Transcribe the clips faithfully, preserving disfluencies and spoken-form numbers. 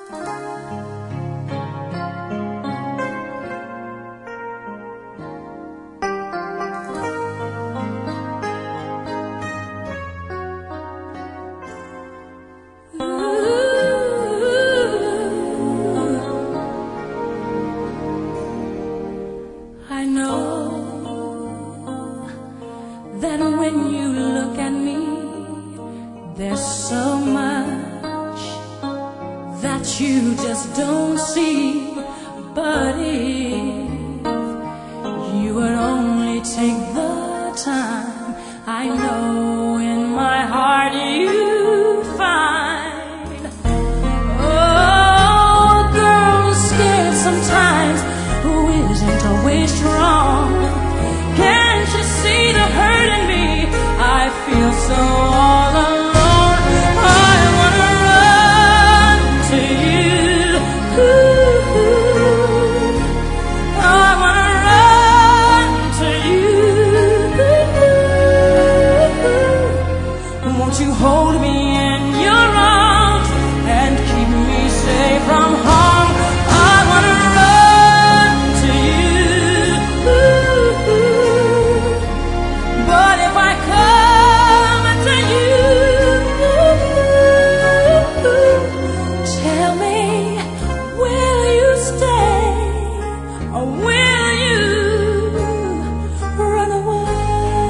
I know that when you look at me, there's so much that you just don't see. But if you would only take the time, I know in my heart you'd find. Oh, girl, scared sometimes, who isn't always strong. Can't you see the hurt in me? I feel so all alone. I wanna run to you. Ooh, I wanna run to you. Won't you hold me in your arms and keep me safe from harm? I wanna run to you. But if I come to you, tell me, will you stay or will you run away?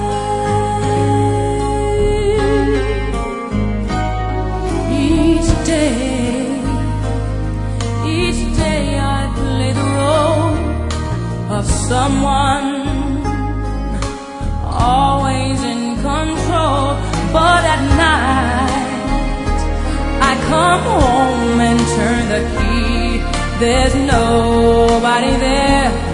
Each day, each day I play the role of someone always in control. But at night I come home and turn the key. There's nobody there